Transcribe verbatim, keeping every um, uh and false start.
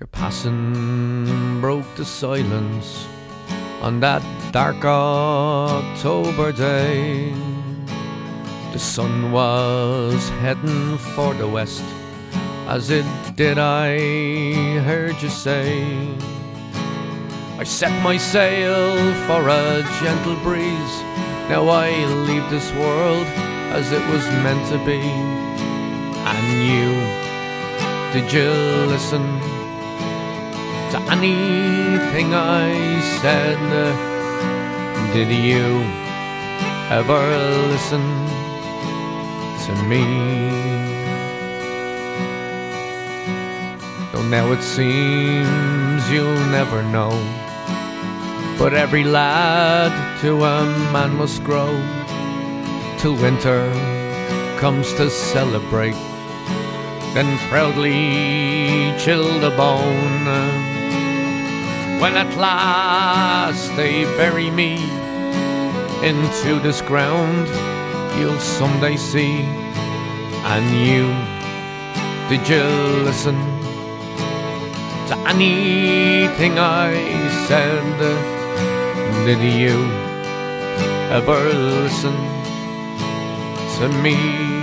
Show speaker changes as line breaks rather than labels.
Your passing broke the silence on that dark October day. The sun was heading for the west, as it did, I heard you say. I set my sail for a gentle breeze. Now I leave this world as it was meant to be. And you, did you listen to anything I said? Did you ever listen to me? Though now it seems you'll never know, but every lad to a man must grow, till winter comes to celebrate, then proudly chill the bone. When at last they bury me into this ground, you'll someday see. And you, did you listen to anything I said? Did you ever listen to me?